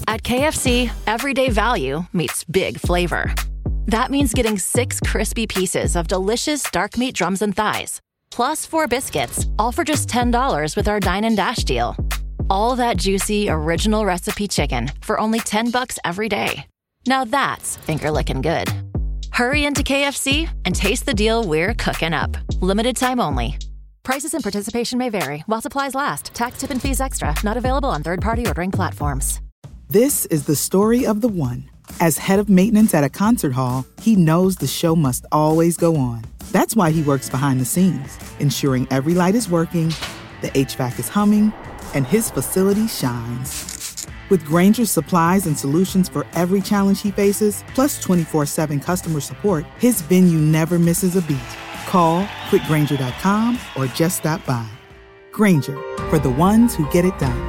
At KFC, everyday value meets big flavor. That means getting 6 crispy pieces of delicious dark meat drums and thighs, plus 4 biscuits, all for just $10 with our Dine and Dash deal. All that juicy, original recipe chicken for only $10 every day. Now that's finger-licking good. Hurry into KFC and taste the deal we're cooking up. Limited time only. Prices and participation may vary while supplies last. Tax, tip, and fees extra. Not available on third-party ordering platforms. This is the story of the one. As head of maintenance at a concert hall, he knows the show must always go on. That's why he works behind the scenes, ensuring every light is working, the HVAC is humming, and his facility shines. With Grainger's supplies and solutions for every challenge he faces, plus 24/7 customer support, his venue never misses a beat. Call quickgrainger.com or just stop by. Grainger, for the ones who get it done.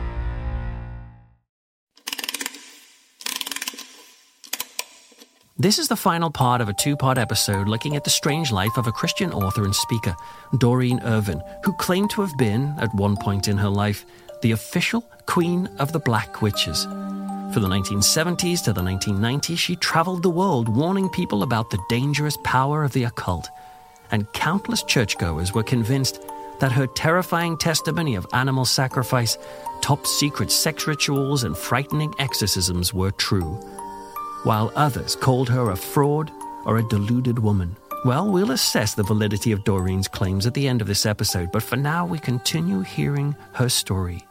This is the final part of a 2-part episode looking at the strange life of a Christian author and speaker, Doreen Irvin, who claimed to have been, at one point in her life, the official Queen of the Black Witches. From the 1970s to the 1990s, she traveled the world warning people about the dangerous power of the occult. And countless churchgoers were convinced that her terrifying testimony of animal sacrifice, top-secret sex rituals, and frightening exorcisms were true, while others called her a fraud or a deluded woman. Well, we'll assess the validity of Doreen's claims at the end of this episode, but for now we continue hearing her story.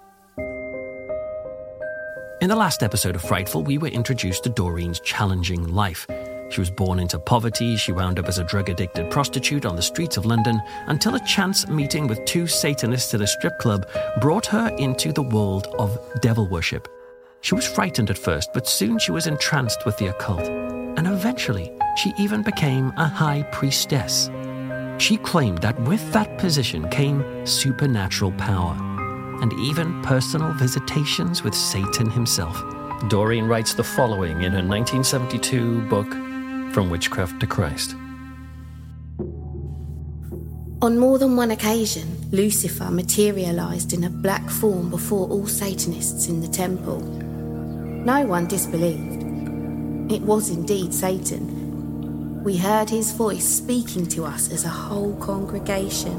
In the last episode of Frightful, we were introduced to Doreen's challenging life. She was born into poverty, she wound up as a drug-addicted prostitute on the streets of London, until a chance meeting with 2 Satanists at a strip club brought her into the world of devil worship. She was frightened at first, but soon she was entranced with the occult, and eventually she even became a high priestess. She claimed that with that position came supernatural power, and even personal visitations with Satan himself. Doreen writes the following in her 1972 book, From Witchcraft to Christ. On more than one occasion, Lucifer materialised in a black form before all Satanists in the temple. No one disbelieved. It was indeed Satan. We heard his voice speaking to us as a whole congregation.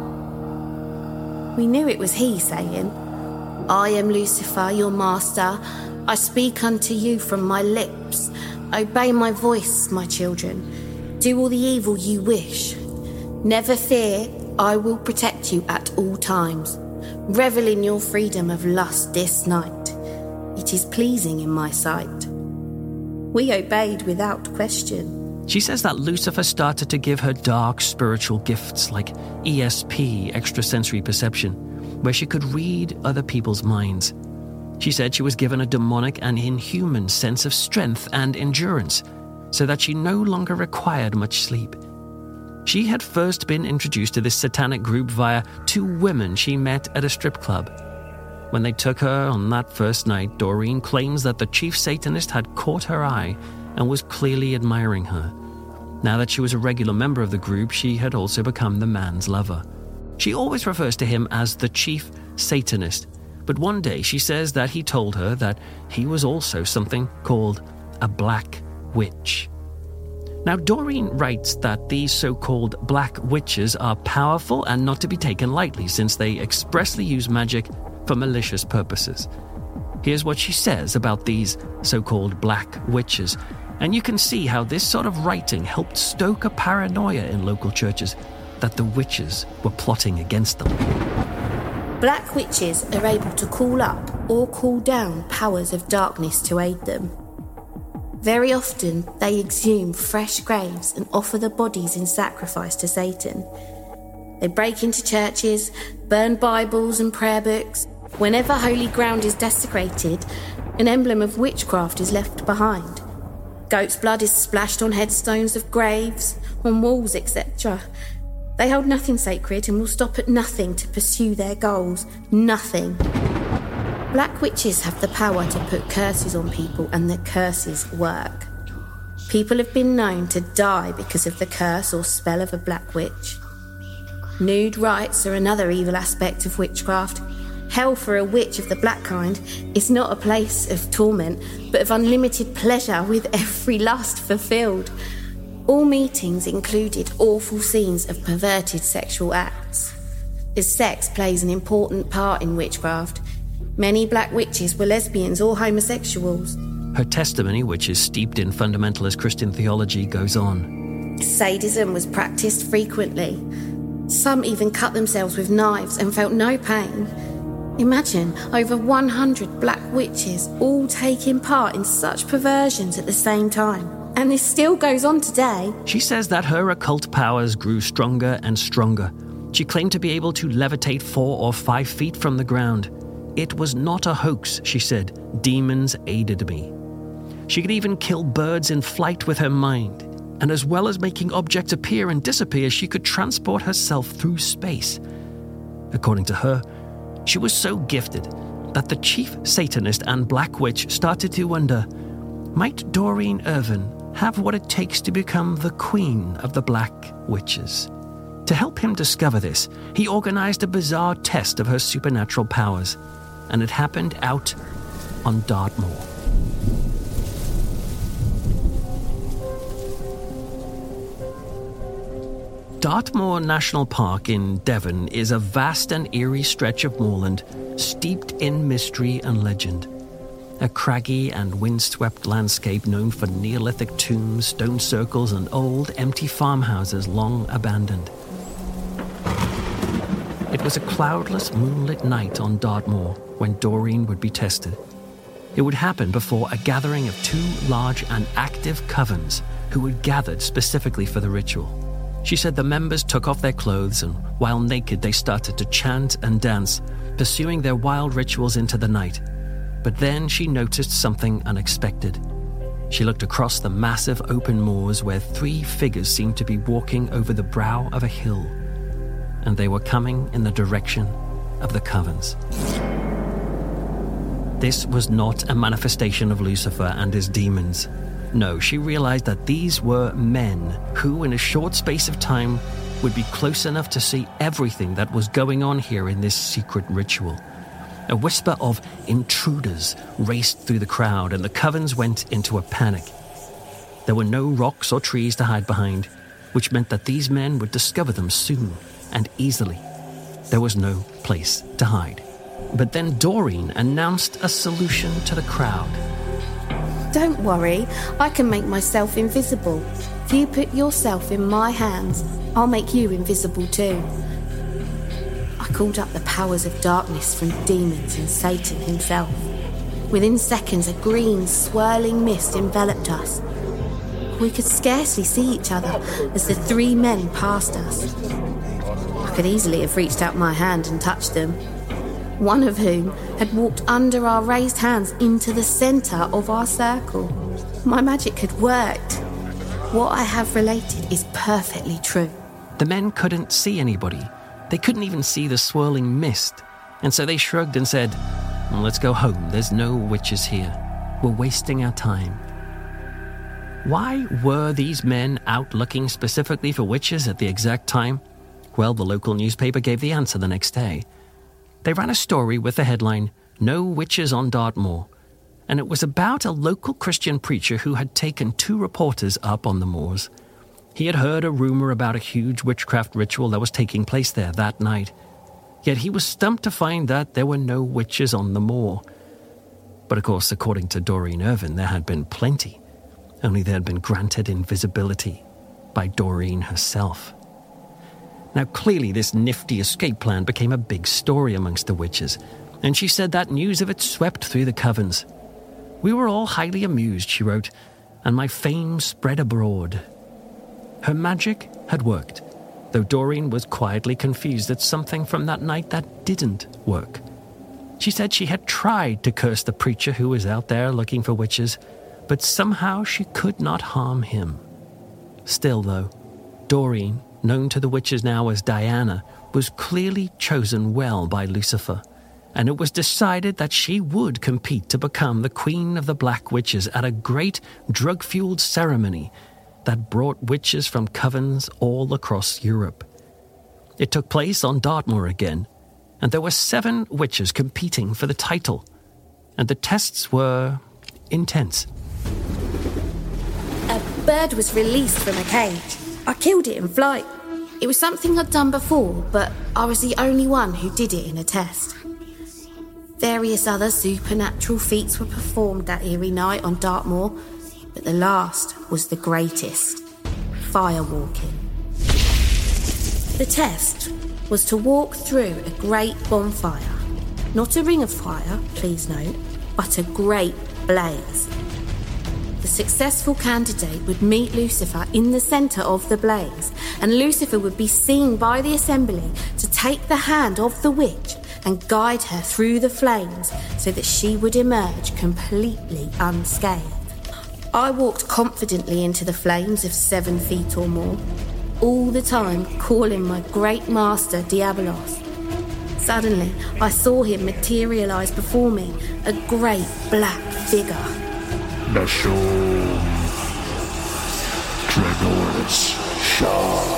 We knew it was he saying, "I am Lucifer, your master. I speak unto you from my lips. Obey my voice, my children. Do all the evil you wish. Never fear, I will protect you at all times. Revel in your freedom of lust this night. It is pleasing in my sight." We obeyed without question. She says that Lucifer started to give her dark spiritual gifts like ESP, extrasensory perception, where she could read other people's minds. She said she was given a demonic and inhuman sense of strength and endurance, so that she no longer required much sleep. She had first been introduced to this satanic group via 2 women she met at a strip club. When they took her on that first night, Doreen claims that the chief Satanist had caught her eye and was clearly admiring her. Now that she was a regular member of the group, she had also become the man's lover. She always refers to him as the chief Satanist, but one day she says that he told her that he was also something called a black witch. Now, Doreen writes that these so-called black witches are powerful and not to be taken lightly, since they expressly use magic for malicious purposes. Here's what she says about these so-called black witches, and you can see how this sort of writing helped stoke a paranoia in local churches that the witches were plotting against them. Black witches are able to call up or call down powers of darkness to aid them. Very often, they exhume fresh graves and offer the bodies in sacrifice to Satan. They break into churches, burn Bibles and prayer books. Whenever holy ground is desecrated, an emblem of witchcraft is left behind. Goat's blood is splashed on headstones of graves, on walls, etc. They hold nothing sacred and will stop at nothing to pursue their goals. Nothing. Black witches have the power to put curses on people, and the curses work. People have been known to die because of the curse or spell of a black witch. Nude rites are another evil aspect of witchcraft. Hell for a witch of the black kind is not a place of torment, but of unlimited pleasure with every lust fulfilled. All meetings included awful scenes of perverted sexual acts. As sex plays an important part in witchcraft, many black witches were lesbians or homosexuals. Her testimony, which is steeped in fundamentalist Christian theology, goes on. Sadism was practiced frequently. Some even cut themselves with knives and felt no pain. Imagine over 100 black witches all taking part in such perversions at the same time. And this still goes on today. She says that her occult powers grew stronger and stronger. She claimed to be able to levitate 4 or 5 feet from the ground. It was not a hoax, she said. Demons aided me. She could even kill birds in flight with her mind. And as well as making objects appear and disappear, she could transport herself through space. According to her, she was so gifted that the chief Satanist and Black Witch started to wonder, might Doreen Irvin have what it takes to become the queen of the Black Witches? To help him discover this, he organized a bizarre test of her supernatural powers, and it happened out on Dartmoor. Dartmoor National Park in Devon is a vast and eerie stretch of moorland steeped in mystery and legend. A craggy and windswept landscape known for Neolithic tombs, stone circles, and old, empty farmhouses long abandoned. It was a cloudless, moonlit night on Dartmoor when Doreen would be tested. It would happen before a gathering of 2 large and active covens who had gathered specifically for the ritual. She said the members took off their clothes and, while naked, they started to chant and dance, pursuing their wild rituals into the night. But then she noticed something unexpected. She looked across the massive open moors where 3 figures seemed to be walking over the brow of a hill, and they were coming in the direction of the covens. This was not a manifestation of Lucifer and his demons. No, she realized that these were men who, in a short space of time, would be close enough to see everything that was going on here in this secret ritual. A whisper of intruders raced through the crowd, and the covens went into a panic. There were no rocks or trees to hide behind, which meant that these men would discover them soon and easily. There was no place to hide. But then Doreen announced a solution to the crowd. Don't worry, I can make myself invisible. If you put yourself in my hands, I'll make you invisible too. I called up the powers of darkness from demons and Satan himself. Within seconds, a green, swirling mist enveloped us. We could scarcely see each other as the 3 men passed us. I could easily have reached out my hand and touched them, one of whom had walked under our raised hands into the centre of our circle. My magic had worked. What I have related is perfectly true. The men couldn't see anybody. They couldn't even see the swirling mist. And so they shrugged and said, well, let's go home. There's no witches here. We're wasting our time. Why were these men out looking specifically for witches at the exact time? Well, the local newspaper gave the answer the next day. They ran a story with the headline, "No Witches on Dartmoor," and it was about a local Christian preacher who had taken 2 reporters up on the moors. He had heard a rumor about a huge witchcraft ritual that was taking place there that night. Yet he was stumped to find that there were no witches on the moor. But of course, according to Doreen Irvin, there had been plenty, only they had been granted invisibility by Doreen herself. Now, clearly, this nifty escape plan became a big story amongst the witches, and she said that news of it swept through the covens. We were all highly amused, she wrote, and my fame spread abroad. Her magic had worked, though Doreen was quietly confused at something from that night that didn't work. She said she had tried to curse the preacher who was out there looking for witches, but somehow she could not harm him. Still, though, Doreen, known to the witches now as Diana, was clearly chosen well by Lucifer, and it was decided that she would compete to become the Queen of the Black Witches at a great drug-fueled ceremony that brought witches from covens all across Europe. It took place on Dartmoor again, and there were 7 witches competing for the title, and the tests were intense. A bird was released from a cage. I killed it in flight. It was something I'd done before, but I was the only one who did it in a test. Various other supernatural feats were performed that eerie night on Dartmoor, but the last was the greatest: firewalking. The test was to walk through a great bonfire. Not a ring of fire, please note, but a great blaze. The successful candidate would meet Lucifer in the centre of the blaze, and Lucifer would be seen by the assembly to take the hand of the witch and guide her through the flames so that she would emerge completely unscathed. I walked confidently into the flames of 7 feet or more, all the time calling my great master Diabolos. Suddenly, I saw him materialise before me, a great black figure. Nashum Dragonis Shah.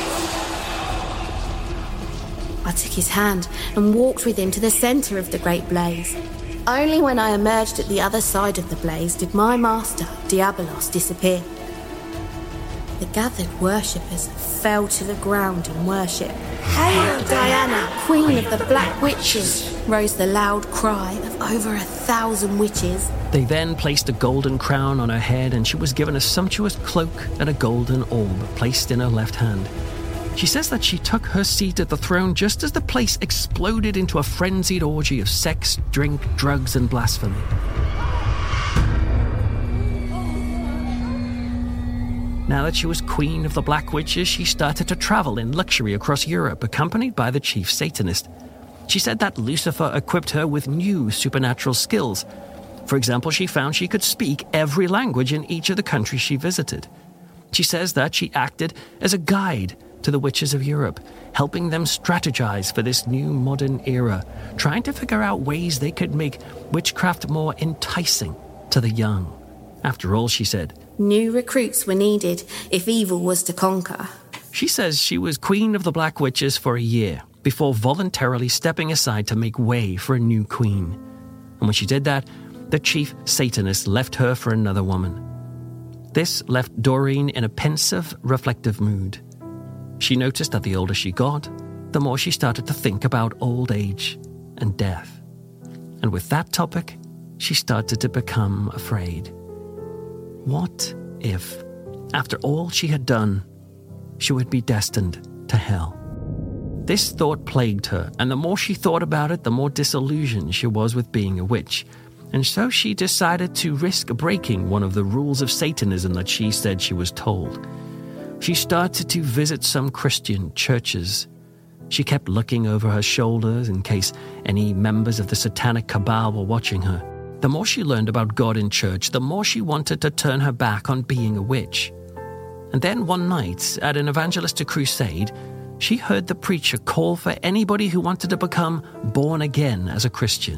I took his hand and walked with him to the centre of the great blaze. Only when I emerged at the other side of the blaze did my master, Diabolos, disappear. The gathered worshippers fell to the ground in worship. "Hail, Diana, Queen of the Black Witches!" rose the loud cry of over 1,000 witches. They then placed a golden crown on her head, and she was given a sumptuous cloak and a golden orb placed in her left hand. She says that she took her seat at the throne just as the place exploded into a frenzied orgy of sex, drink, drugs, and blasphemy. Now that she was queen of the Black Witches, she started to travel in luxury across Europe, accompanied by the chief Satanist. She said that Lucifer equipped her with new supernatural skills. For example, she found she could speak every language in each of the countries she visited. She says that she acted as a guide to the witches of Europe, helping them strategize for this new modern era, trying to figure out ways they could make witchcraft more enticing to the young. After all, she said, new recruits were needed if evil was to conquer. She says she was queen of the Black Witches for a year before voluntarily stepping aside to make way for a new queen. And when she did that, the chief Satanist left her for another woman. This left Doreen in a pensive, reflective mood. She noticed that the older she got, the more she started to think about old age and death. And with that topic, she started to become afraid. What if, after all she had done, she would be destined to hell? This thought plagued her, and the more she thought about it, the more disillusioned she was with being a witch. And so she decided to risk breaking one of the rules of Satanism that she said she was told. She started to visit some Christian churches. She kept looking over her shoulders in case any members of the satanic cabal were watching her. The more she learned about God in church, the more she wanted to turn her back on being a witch. And then one night, at an evangelistic crusade, she heard the preacher call for anybody who wanted to become born again as a Christian.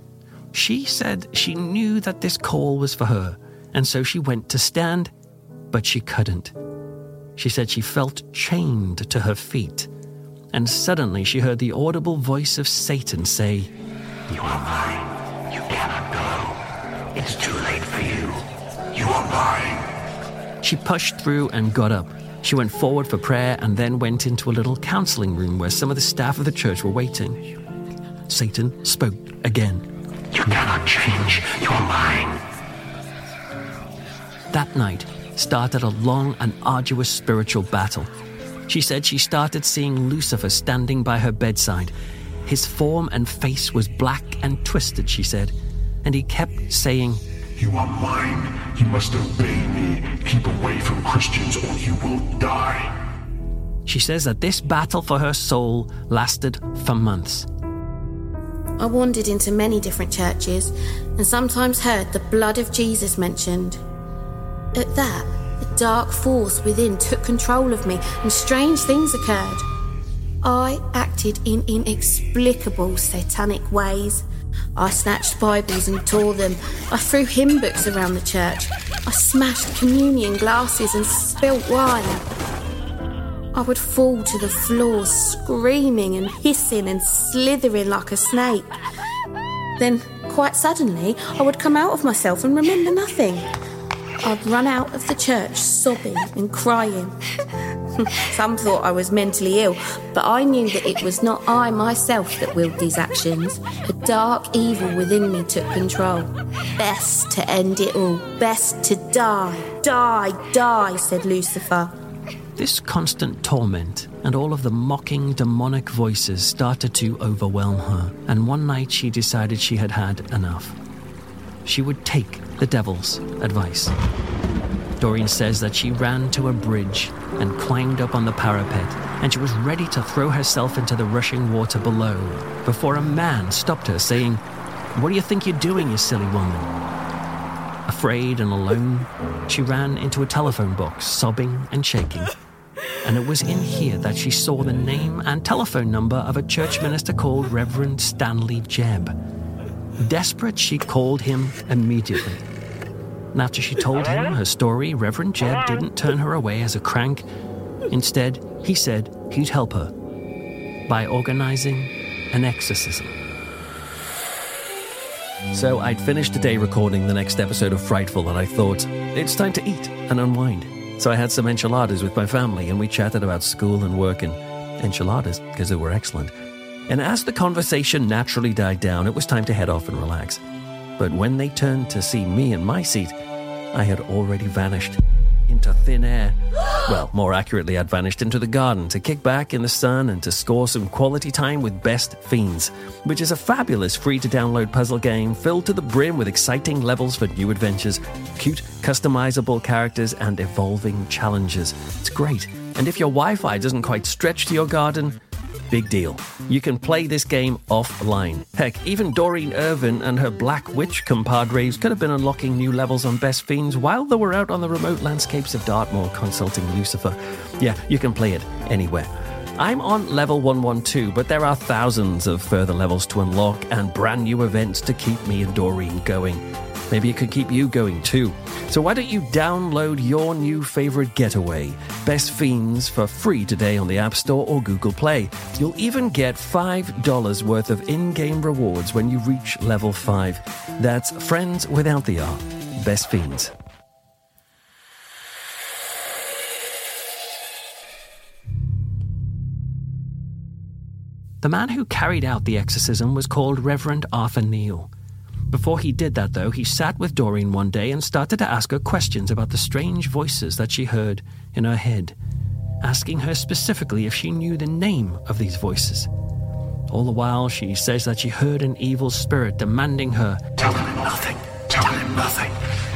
She said she knew that this call was for her, and so she went to stand, but she couldn't. She said she felt chained to her feet, and suddenly she heard the audible voice of Satan say, "You are mine. You cannot go. It's too late for you. You are mine." She pushed through and got up. She went forward for prayer and then went into a little counseling room where some of the staff of the church were waiting. Satan spoke again. "You cannot change. You are mine." That night started a long and arduous spiritual battle. She said she started seeing Lucifer standing by her bedside. His form and face was black and twisted, she said, and he kept saying, "You are mine. You must obey me. Keep away from Christians or you will die." She says that this battle for her soul lasted for months. I wandered into many different churches and sometimes heard the blood of Jesus mentioned. At that, the dark force within took control of me and strange things occurred. I acted in inexplicable satanic ways. I snatched Bibles and tore them. I threw hymn books around the church. I smashed communion glasses and spilt wine. I would fall to the floor, screaming and hissing and slithering like a snake. Then, quite suddenly, I would come out of myself and remember nothing. I'd run out of the church sobbing and crying. Some thought I was mentally ill, but I knew that it was not I myself that willed these actions. A dark evil within me took control. Best to end it all. Best to die. Die, die, said Lucifer. This constant torment and all of the mocking demonic voices started to overwhelm her, and one night she decided she had had enough. She would take the devil's advice. Doreen says that she ran to a bridge and climbed up on the parapet, and she was ready to throw herself into the rushing water below before a man stopped her, saying, "What do you think you're doing, you silly woman?" Afraid and alone, she ran into a telephone box, sobbing and shaking. And it was in here that she saw the name and telephone number of a church minister called Reverend Stanley Jebb. Desperate, she called him immediately. And after she told him her story, Reverend Jebb didn't turn her away as a crank. Instead, he said he'd help her by organizing an exorcism. So I'd finished the day recording the next episode of Frightful, and I thought, it's time to eat and unwind. So I had some enchiladas with my family, and we chatted about school and work and enchiladas because they were excellent. And as the conversation naturally died down, it was time to head off and relax. But when they turned to see me in my seat, I had already vanished into thin air. Well, more accurately, I'd vanished into the garden to kick back in the sun and to score some quality time with Best Fiends, which is a fabulous free-to-download puzzle game filled to the brim with exciting levels for new adventures, cute, customizable characters, and evolving challenges. It's great. And if your Wi-Fi doesn't quite stretch to your garden, big deal. You can play this game offline. Heck, even Doreen Irvin and her Black Witch compadres could have been unlocking new levels on Best Fiends while they were out on the remote landscapes of Dartmoor consulting Lucifer. Yeah, you can play it anywhere. I'm on level 112, but there are thousands of further levels to unlock and brand new events to keep me and Doreen going. Maybe it could keep you going too. So why don't you download your new favorite getaway, Best Fiends, for free today on the App Store or Google Play. You'll even get $5 worth of in-game rewards when you reach level 5. That's Friends Without the R. Best Fiends. The man who carried out the exorcism was called Reverend Arthur Neal. Before he did that, though, he sat with Doreen one day and started to ask her questions about the strange voices that she heard in her head, asking her specifically if she knew the name of these voices. All the while, she says that she heard an evil spirit demanding her, "Tell him nothing. Tell him nothing."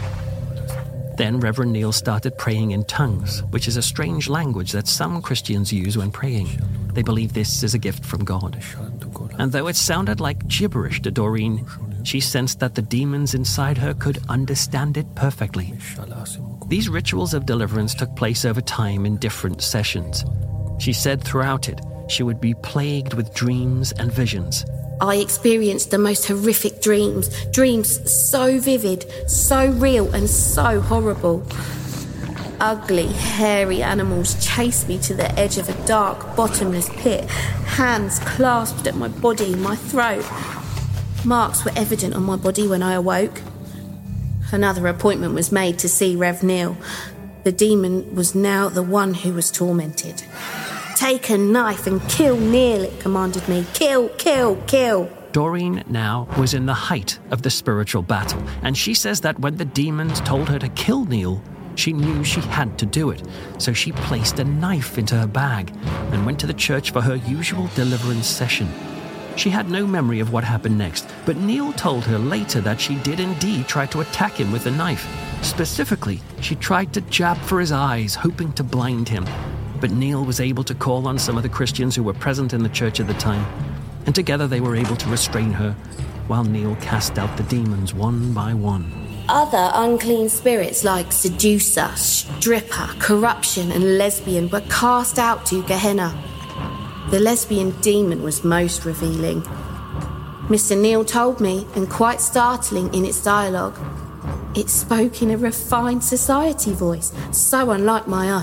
Then Reverend Neal started praying in tongues, which is a strange language that some Christians use when praying. They believe this is a gift from God. And though it sounded like gibberish to Doreen, she sensed that the demons inside her could understand it perfectly. These rituals of deliverance took place over time in different sessions. She said throughout it, she would be plagued with dreams and visions. I experienced the most horrific dreams so vivid, so real and so horrible. Ugly, hairy animals chased me to the edge of a dark, bottomless pit, hands clasped at my body, my throat. Marks were evident on my body when I awoke. Another appointment was made to see Rev Neal. The demon was now the one who was tormented. "Take a knife and kill Neal," it commanded me. "Kill, kill, kill." Doreen now was in the height of the spiritual battle, and she says that when the demons told her to kill Neal, she knew she had to do it. So she placed a knife into her bag and went to the church for her usual deliverance session. She had no memory of what happened next, but Neal told her later that she did indeed try to attack him with a knife. Specifically, she tried to jab for his eyes, hoping to blind him. But Neal was able to call on some of the Christians who were present in the church at the time, and together they were able to restrain her, while Neal cast out the demons one by one. Other unclean spirits like seducer, stripper, corruption and lesbian were cast out to Gehenna. The lesbian demon was most revealing. Mr. Neal told me, and quite startling in its dialogue, it spoke in a refined society voice, so unlike my own.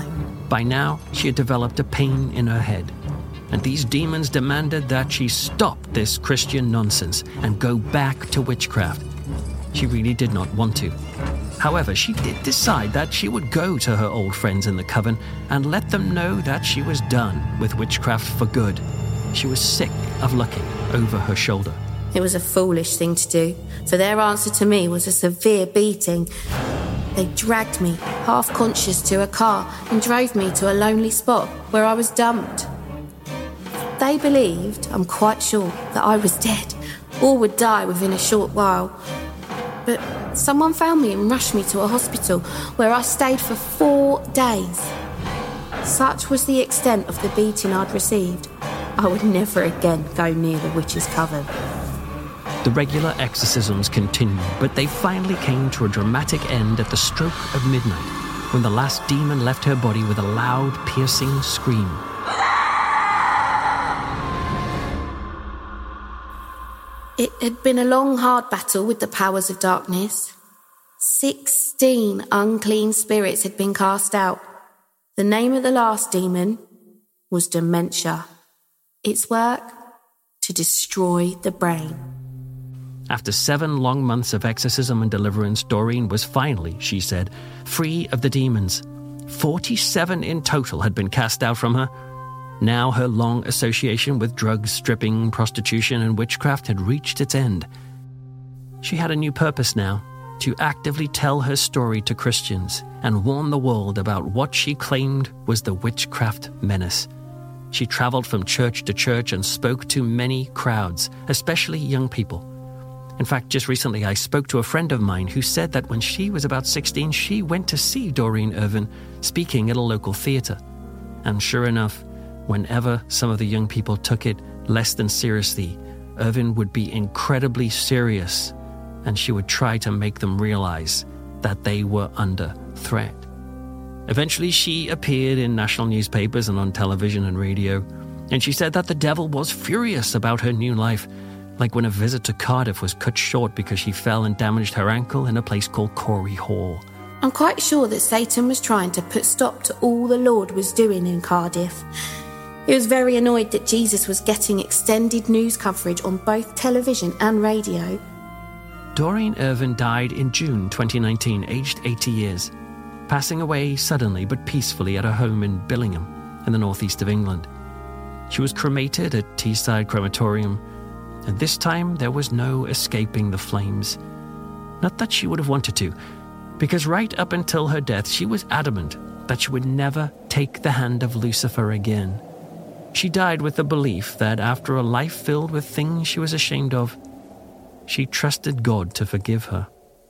By now, she had developed a pain in her head, and these demons demanded that she stop this Christian nonsense and go back to witchcraft. She really did not want to. However, she did decide that she would go to her old friends in the coven and let them know that she was done with witchcraft for good. She was sick of looking over her shoulder. It was a foolish thing to do, so their answer to me was a severe beating. They dragged me, half conscious, to a car and drove me to a lonely spot where I was dumped. They believed, I'm quite sure, that I was dead or would die within a short while. But someone found me and rushed me to a hospital where I stayed for 4 days. Such was the extent of the beating I'd received, I would never again go near the witch's coven. The regular exorcisms continued, but they finally came to a dramatic end at the stroke of midnight, when the last demon left her body with a loud, piercing scream. It had been a long, hard battle with the powers of darkness. 16 unclean spirits had been cast out. The name of the last demon was dementia. Its work, to destroy the brain. After 7 long months of exorcism and deliverance, Doreen was finally, she said, free of the demons. 47 in total had been cast out from her. Now her long association with drugs, stripping, prostitution, and witchcraft had reached its end. She had a new purpose now, to actively tell her story to Christians and warn the world about what she claimed was the witchcraft menace. She traveled from church to church and spoke to many crowds, especially young people. In fact, just recently I spoke to a friend of mine who said that when she was about 16, she went to see Doreen Irvin speaking at a local theatre. And sure enough, whenever some of the young people took it less than seriously, Irvin would be incredibly serious, and she would try to make them realize that they were under threat. Eventually, she appeared in national newspapers and on television and radio, and she said that the devil was furious about her new life, like when a visit to Cardiff was cut short because she fell and damaged her ankle in a place called Corey Hall. I'm quite sure that Satan was trying to put stop to all the Lord was doing in Cardiff. He was very annoyed that Jesus was getting extended news coverage on both television and radio. Doreen Irvin died in June 2019, aged 80 years, passing away suddenly but peacefully at her home in Billingham, in the northeast of England. She was cremated at Teesside Crematorium, and this time there was no escaping the flames. Not that she would have wanted to, because right up until her death, she was adamant that she would never take the hand of Lucifer again. She died with the belief that after a life filled with things she was ashamed of, she trusted God to forgive her.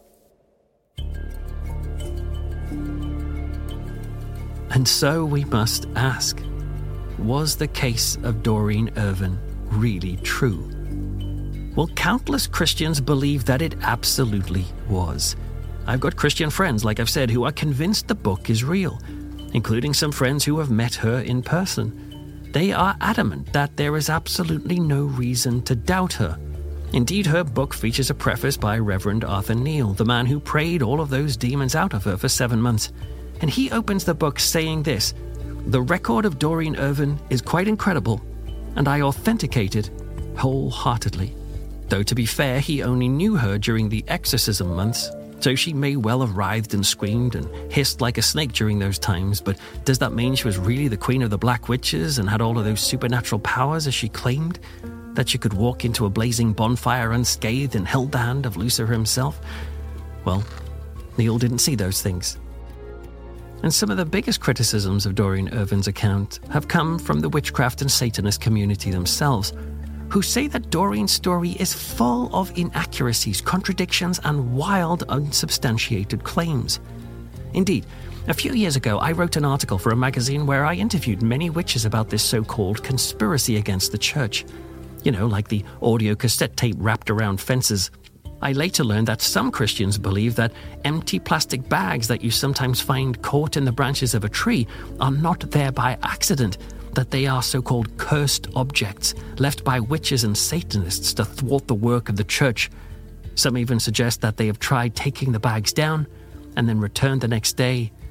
And so we must ask, was the case of Doreen Irvin really true? Well, countless Christians believe that it absolutely was. I've got Christian friends, like I've said, who are convinced the book is real, including some friends who have met her in person. They are adamant that there is absolutely no reason to doubt her. Indeed, her book features a preface by Reverend Arthur Neal, the man who prayed all of those demons out of her for 7 months. And he opens the book saying this: "The record of Doreen Irvin is quite incredible, and I authenticate it wholeheartedly." Though to be fair, he only knew her during the exorcism months, so she may well have writhed and screamed and hissed like a snake during those times, but does that mean she was really the queen of the Black Witches and had all of those supernatural powers as she claimed? That she could walk into a blazing bonfire unscathed and held the hand of Lucifer himself? Well, Neil didn't see those things. And some of the biggest criticisms of Doreen Irvin's account have come from the witchcraft and Satanist community themselves, who say that Doreen's story is full of inaccuracies, contradictions, and wild, unsubstantiated claims. Indeed, a few years ago, I wrote an article for a magazine where I interviewed many witches about this so-called conspiracy against the church. You know, like the audio cassette tape wrapped around fences. I later learned that some Christians believe that empty plastic bags that you sometimes find caught in the branches of a tree are not there by accident, that they are so-called cursed objects left by witches and Satanists to thwart the work of the church. Some even suggest that they have tried taking the bags down and then returned the next day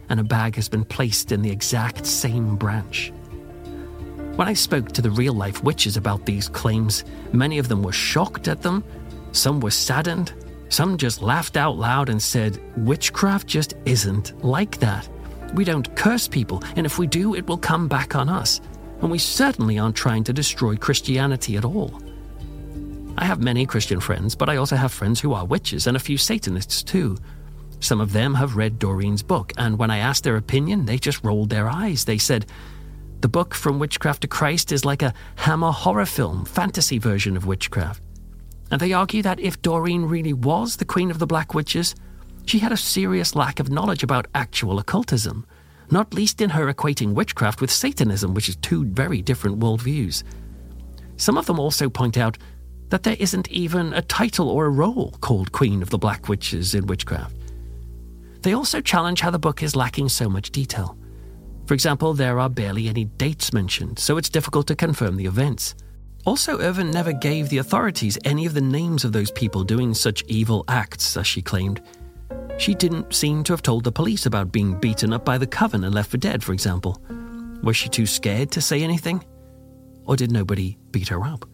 and a bag has been placed in the exact same branch. When I spoke to the real-life witches about these claims, many of them were shocked at them, some were saddened, some just laughed out loud and said, "Witchcraft just isn't like that. We don't curse people, and if we do, it will come back on us. And we certainly aren't trying to destroy Christianity at all." I have many Christian friends, but I also have friends who are witches and a few Satanists too. Some of them have read Doreen's book, and when I asked their opinion, they just rolled their eyes. They said, "The book From Witchcraft to Christ is like a Hammer horror film, fantasy version of witchcraft." And they argue that if Doreen really was the Queen of the Black Witches, she had a serious lack of knowledge about actual occultism, not least in her equating witchcraft with Satanism, which is two very different worldviews. Some of them also point out that there isn't even a title or a role called Queen of the Black Witches in witchcraft. They also challenge how the book is lacking so much detail. For example, there are barely any dates mentioned, so it's difficult to confirm the events. Also, Irvin never gave the authorities any of the names of those people doing such evil acts, as she claimed. She didn't seem to have told the police about being beaten up by the Coven and left for dead, for example. Was she too scared to say anything? Or did nobody beat her up?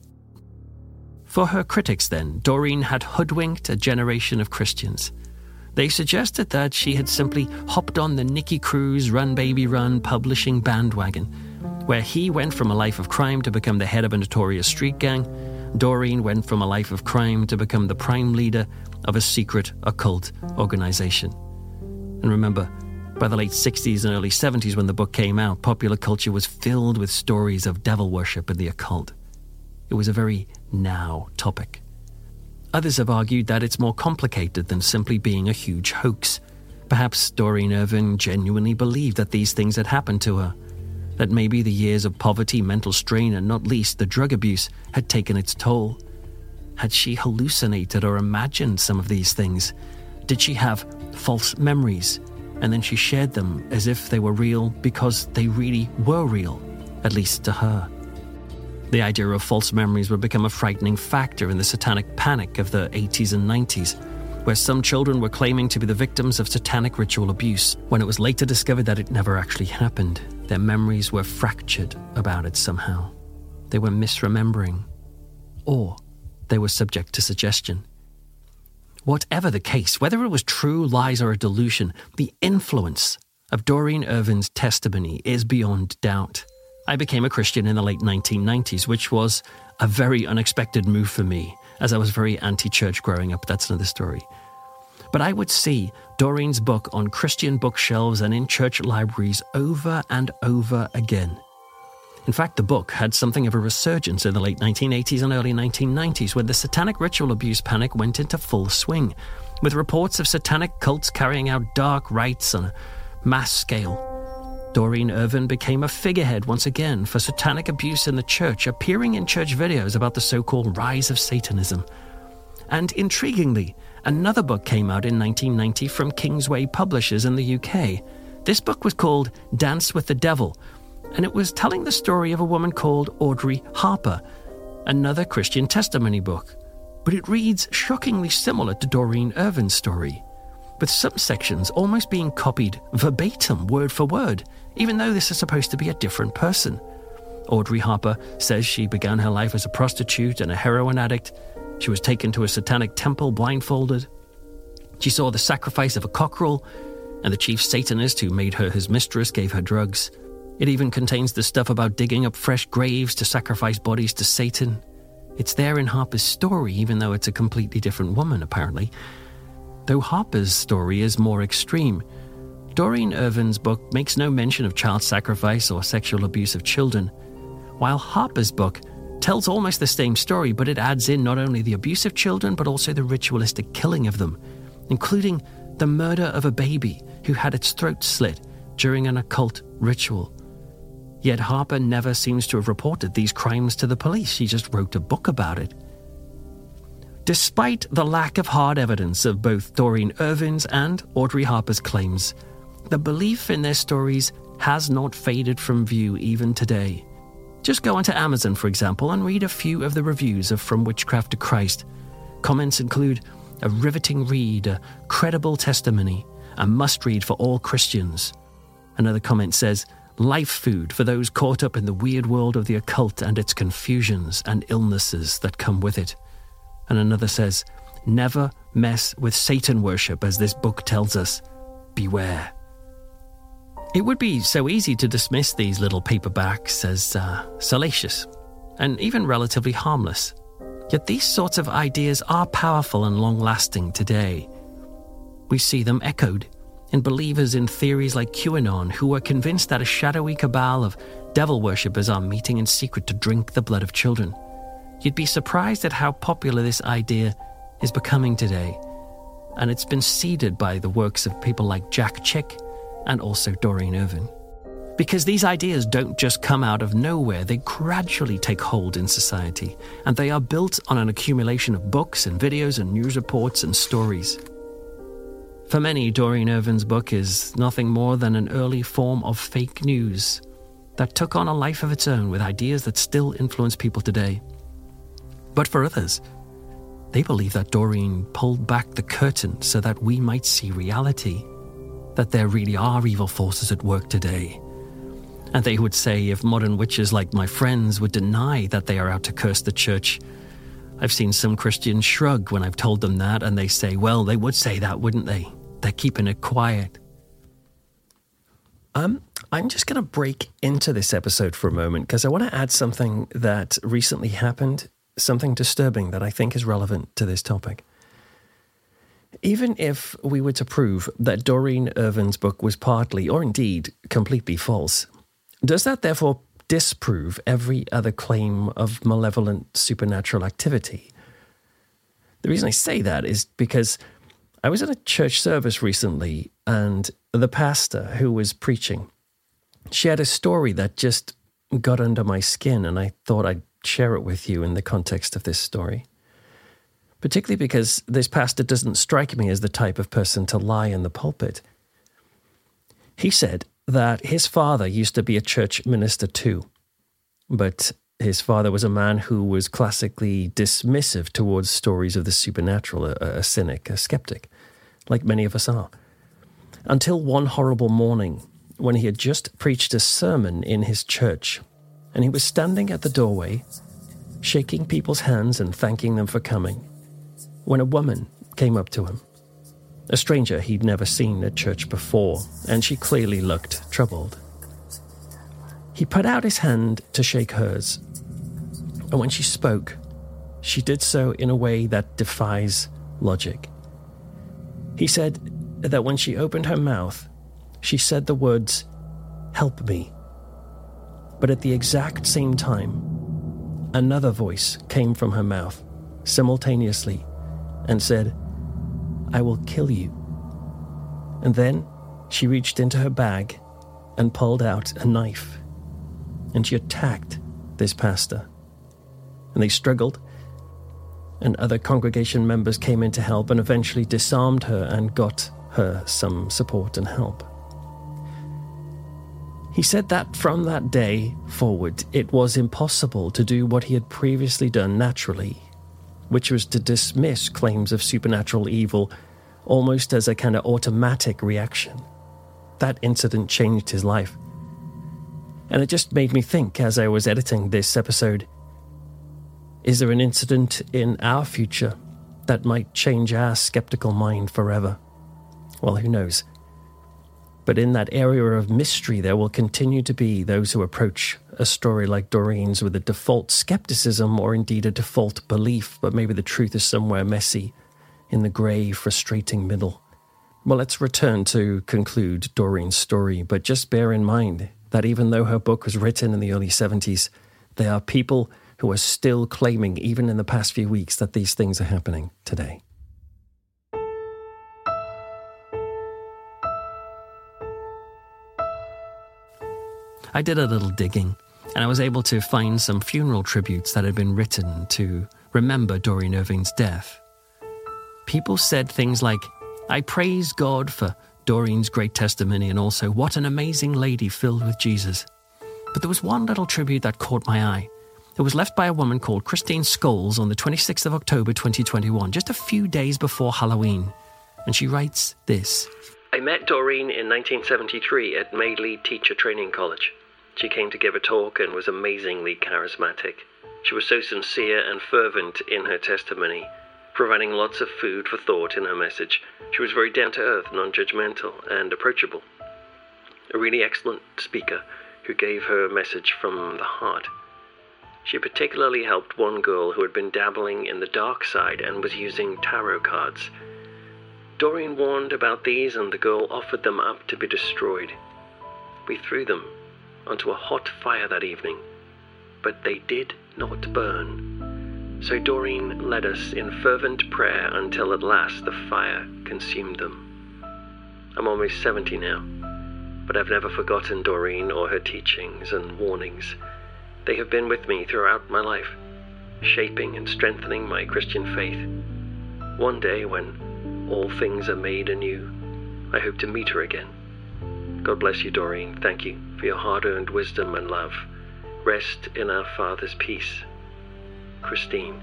For her critics, then, Doreen had hoodwinked a generation of Christians. They suggested that she had simply hopped on the Nicky Cruz Run Baby Run publishing bandwagon, where he went from a life of crime to become the head of a notorious street gang. Doreen went from a life of crime to become the prime leader of a secret occult organization. And remember, by the late 60s and early 70s when the book came out, popular culture was filled with stories of devil worship and the occult. It was a very now topic. Others have argued that it's more complicated than simply being a huge hoax. Perhaps Doreen Irvin genuinely believed that these things had happened to her, that maybe the years of poverty, mental strain, and not least the drug abuse had taken its toll. Had she hallucinated or imagined some of these things? Did she have false memories, and then she shared them as if they were real because they really were real, at least to her? The idea of false memories would become a frightening factor in the satanic panic of the 80s and 90s, where some children were claiming to be the victims of satanic ritual abuse, when it was later discovered that it never actually happened. Their memories were fractured about it somehow. They were misremembering, or they were subject to suggestion. Whatever the case, whether it was true, lies, or a delusion, the influence of Doreen Irvin's testimony is beyond doubt. I became a Christian in the late 1990s, which was a very unexpected move for me, as I was very anti-church growing up. That's another story. But I would see Doreen's book on Christian bookshelves and in church libraries over and over again. In fact, the book had something of a resurgence in the late 1980s and early 1990s when the satanic ritual abuse panic went into full swing, with reports of satanic cults carrying out dark rites on a mass scale. Doreen Irvin became a figurehead once again for satanic abuse in the church, appearing in church videos about the so-called rise of Satanism. And intriguingly, another book came out in 1990 from Kingsway Publishers in the UK. This book was called Dance with the Devil, and it was telling the story of a woman called Audrey Harper, another Christian testimony book. But it reads shockingly similar to Doreen Irvin's story, with some sections almost being copied verbatim, word for word, even though this is supposed to be a different person. Audrey Harper says she began her life as a prostitute and a heroin addict. She was taken to a satanic temple blindfolded. She saw the sacrifice of a cockerel, and the chief Satanist who made her his mistress gave her drugs. It even contains the stuff about digging up fresh graves to sacrifice bodies to Satan. It's there in Harper's story, even though it's a completely different woman, apparently. Though Harper's story is more extreme, Doreen Irvin's book makes no mention of child sacrifice or sexual abuse of children, while Harper's book tells almost the same story, but it adds in not only the abuse of children, but also the ritualistic killing of them, including the murder of a baby who had its throat slit during an occult ritual. Yet Harper never seems to have reported these crimes to the police. She just wrote a book about it. Despite the lack of hard evidence of both Doreen Irvin's and Audrey Harper's claims, the belief in their stories has not faded from view even today. Just go onto Amazon, for example, and read a few of the reviews of From Witchcraft to Christ. Comments include a riveting read, a credible testimony, a must-read for all Christians. Another comment says, life food for those caught up in the weird world of the occult and its confusions and illnesses that come with it. And another says, never mess with Satan worship, as this book tells us. Beware. It would be so easy to dismiss these little paperbacks as salacious and even relatively harmless. Yet these sorts of ideas are powerful and long-lasting today. We see them echoed in believers in theories like QAnon who are convinced that a shadowy cabal of devil worshippers are meeting in secret to drink the blood of children. You'd be surprised at how popular this idea is becoming today, and it's been seeded by the works of people like Jack Chick and also Doreen Irvin. Because these ideas don't just come out of nowhere, they gradually take hold in society, and they are built on an accumulation of books and videos and news reports and stories. For many, Doreen Irvin's book is nothing more than an early form of fake news that took on a life of its own with ideas that still influence people today. But for others, they believe that Doreen pulled back the curtain so that we might see reality, that there really are evil forces at work today. And they would say if modern witches like my friends would deny that they are out to curse the church. I've seen some Christians shrug when I've told them that, and they say, well, they would say that, wouldn't they? They're keeping it quiet. I'm just going to break into this episode for a moment because I want to add something that recently happened, something disturbing that I think is relevant to this topic. Even if we were to prove that Doreen Irvin's book was partly, or indeed completely false, does that therefore disprove every other claim of malevolent supernatural activity? The reason I say that is because I was at a church service recently, and the pastor who was preaching shared a story that just got under my skin, and I thought I'd share it with you in the context of this story. Particularly because this pastor doesn't strike me as the type of person to lie in the pulpit. He said that his father used to be a church minister too, but his father was a man who was classically dismissive towards stories of the supernatural, a cynic, a skeptic, like many of us are. Until one horrible morning, when he had just preached a sermon in his church, and he was standing at the doorway, shaking people's hands and thanking them for coming, when a woman came up to him. A stranger he'd never seen at church before, and she clearly looked troubled. He put out his hand to shake hers, and when she spoke, she did so in a way that defies logic. He said that when she opened her mouth, she said the words, "Help me." But at the exact same time, another voice came from her mouth simultaneously and said, "I will kill you." And then she reached into her bag and pulled out a knife, and she attacked this pastor. And they struggled, and other congregation members came in to help and eventually disarmed her and got her some support and help. He said that from that day forward, it was impossible to do what he had previously done naturally, which was to dismiss claims of supernatural evil almost as a kind of automatic reaction. That incident changed his life. And it just made me think as I was editing this episode, is there an incident in our future that might change our skeptical mind forever? Well, who knows? But in that area of mystery, there will continue to be those who approach a story like Doreen's with a default skepticism or indeed a default belief, but maybe the truth is somewhere messy in the grey, frustrating middle. Well, let's return to conclude Doreen's story, but just bear in mind that even though her book was written in the early 70s, there are people who are still claiming, even in the past few weeks, that these things are happening today. I did a little digging, and I was able to find some funeral tributes that had been written to remember Doreen Irvin's death. People said things like, "I praise God for Doreen's great testimony, and also, what an amazing lady filled with Jesus." But there was one little tribute that caught my eye. It was left by a woman called Christine Scholes on the 26th of October 2021, just a few days before Halloween. And she writes this. I met Doreen in 1973 at Madeley Teacher Training College. She came to give a talk and was amazingly charismatic. She was so sincere and fervent in her testimony, providing lots of food for thought in her message. She was very down-to-earth, non-judgmental, and approachable. A really excellent speaker who gave her message from the heart. She particularly helped one girl who had been dabbling in the dark side and was using tarot cards. Doreen warned about these, and the girl offered them up to be destroyed. We threw them onto a hot fire that evening, but they did not burn. So Doreen led us in fervent prayer until at last the fire consumed them. I'm almost 70 now, but I've never forgotten Doreen or her teachings and warnings. They have been with me throughout my life, shaping and strengthening my Christian faith. One day, when all things are made anew, I hope to meet her again. God bless you, Doreen. Thank you for your hard-earned wisdom and love. Rest in our Father's peace. Christine.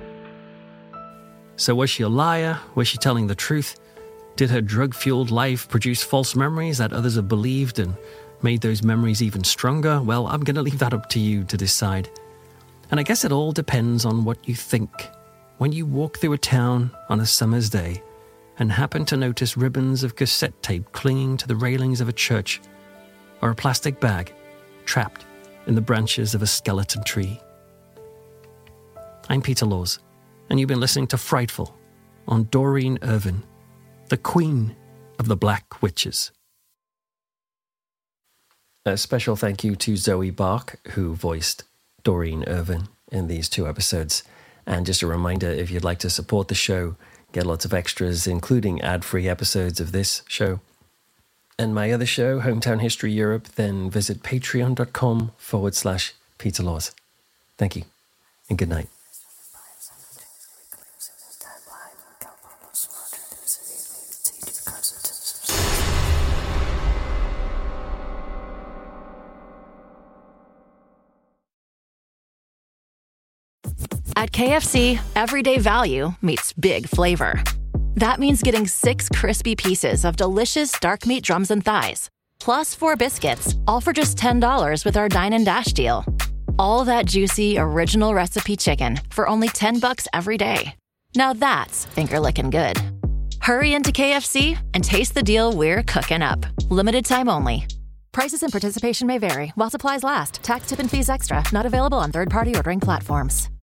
So was she a liar? Was she telling the truth? Did her drug-fueled life produce false memories that others have believed and made those memories even stronger? Well, I'm going to leave that up to you to decide. And I guess it all depends on what you think. When you walk through a town on a summer's day and happen to notice ribbons of cassette tape clinging to the railings of a church, or a plastic bag trapped in the branches of a skeleton tree. I'm Peter Laws, and you've been listening to Frightful on Doreen Irvin, the Queen of the Black Witches. A special thank you to Zoe Bark, who voiced Doreen Irvin in these 2 episodes. And just a reminder, if you'd like to support the show, get lots of extras, including ad-free episodes of this show and my other show, Hometown History Europe, then visit patreon.com/Peter Laws. Thank you, and good night. At KFC, everyday value meets big flavor. That means getting 6 crispy pieces of delicious dark meat drums and thighs, plus 4 biscuits, all for just $10 with our Dine and Dash deal. All that juicy, original recipe chicken for only $10 every day. Now that's finger-licking good. Hurry into KFC and taste the deal we're cooking up. Limited time only. Prices and participation may vary while supplies last. Tax, tip, and fees extra. Not available on third-party ordering platforms.